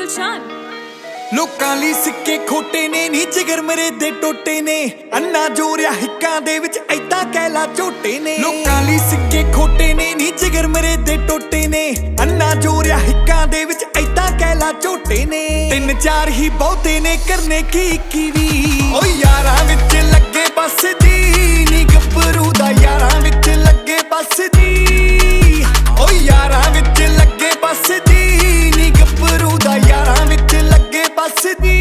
गुलशान। ਲੋਕਾਂ ਲਈ ਸਿੱਕੇ ਖੋਟੇ ਨੇ ਨੀ ਜਿਗਰ ਮਰੇ ਦੇ ਟੋਟੇ ਨੇ ਅੰਨਾ ਜੋਰਿਆ ਹਿੱਕਾਂ ਦੇ ਵਿੱਚ ਐਦਾਂ ਕਹਿਲਾ ਝੋਟੇ ਨੇ ਲੋਕਾਂ ਲਈ ਸਿੱਕੇ ਖੋਟੇ ਨੇ ਨੀ ਜਿਗਰ ਮਰੇ ਦੇ ਟੋਟੇ ਨੇ ਅੰਨਾ ਜੋਰਿਆ ਹਿੱਕਾਂ ਦੇ ਵਿੱਚ ਐਦਾਂ ਕਹਿਲਾ ਝੋਟੇ ਨੇ ਤਿੰਨ ਚਾਰ ਹੀ ਬਹੁਤੇ ਨੇ ਕਰਨੇ ਕੀ ਵੀ ਓ ਯਾਰਾਂ ਵਿੱਚ ਲੱਗੇ ਬਸ ਦੀ ਨੀ ਗੱਭਰੂ ਦਾ ਯਾਰਾਂ ਵਿੱਚ ਲੱਗੇ ਬਸ ਦੀ ਓ ਯਾਰਾਂ ਵਿੱਚ ਲੱਗੇ ਬਸ ਦੀ ਨੀ ਗੱਭਰੂ ਦਾ ਯਾਰਾਂ ਵਿੱਚ ਲੱਗੇ ਬਸ ਦੀ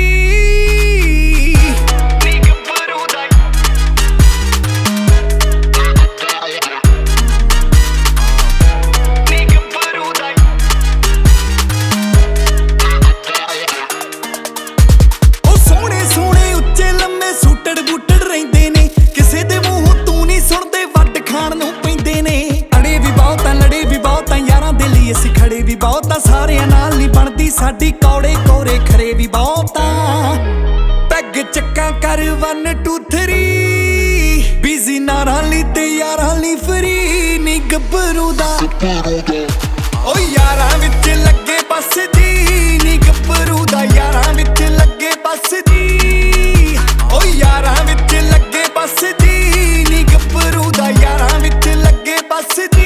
ਅਸੀਂ ਖੜੇ ਵੀ ਬਹੁਤਾ ਸਾਰਿਆਂ ਨਾਲ ਨਹੀਂ ਬਣਦੀ ਸਾਡੀ ਕੌੜੇ ਕੋਰੇ ਖਰੇ ਵੀ ਬਹੁਤਾ ਪੈਗ ਚੱਕਾਂ ਕਰ 1 2 3 ਬਿਜ਼ੀ ਨਾਰਾਂ ਲਈ ਤੇ ਯਾਰਾਂ ਲਈ ਫਰੀ ਨੀ ਗੱਭਰੂ ਦਾ ਓ ਯਾਰਾਂ ਵਿੱਚ ਲੱਗੇ ਬਸ ਦੀ ਨੀ ਗੱਭਰੂ ਦਾ ਯਾਰਾਂ ਵਿੱਚ ਲੱਗੇ ਬਸ ਦੀ ਓ ਯਾਰਾਂ ਵਿੱਚ ਲੱਗੇ ਬਸ ਦੀ ਨੀ ਗੱਭਰੂ ਦਾ ਯਾਰਾਂ ਵਿੱਚ ਲੱਗੇ ਬਸ ਦੀ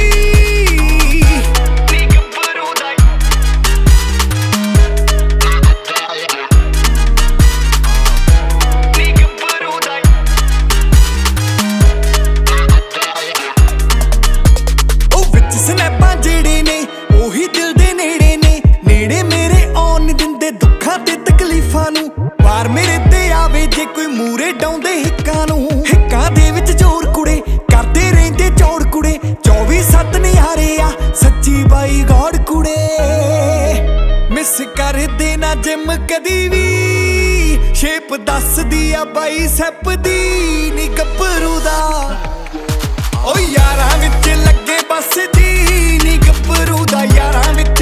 ਸਨੈਪਾਂ ਜਿਹੜੇ ਨੇ ਉਹੀ ਦਿਲ ਦੇ ਨੇੜੇ ਨੇ ਨੇੜੇ ਮੇਰੇ ਆਉਣ ਨੀ ਦਿੰਦੇ ਦੁੱਖਾਂ ਤੇ ਤਕਲੀਫਾਂ ਨੂੰ ਵਾਰ ਮੇਰੇ ਤੇ ਆਵੇ ਜੇ ਕੋਈ ਮੂਰੇ ਡਾਉਂਦੇ ਹਿੱਕਾਂ ਨੂੰ ਹਿੱਕਾਂ ਦੇ ਵਿੱਚ ਜ਼ੋਰ ਕੁੜੇ ਕਰਦੇ ਰਹਿੰਦੇ ਚੌੜ ਕੁੜੇ 24/7 ਨਿਹਾਰੇ ਆ ਸੱਚੀ ਬਾਈ ਗੋਡ ਕੁੜੇ ਮਿਸ ਕਰਦੇ ਨਾ ਜਿਮ ਕਦੀ ਵੀ ਸ਼ੇਪ ਦੱਸਦੀ ਆ ਬਾਈ ਸੈਪ ਦੀ ਨੀ ਗੱਭਰੂ ਦਾ ਓ ਯਾਰਾਂ ਵਿੱਚ ਲੱਗੇ ਬਸ ਦੀ ਨੀ ਗੱਭਰੂ ਦਾ ਯਾਰਾਂ ਵਿੱਚ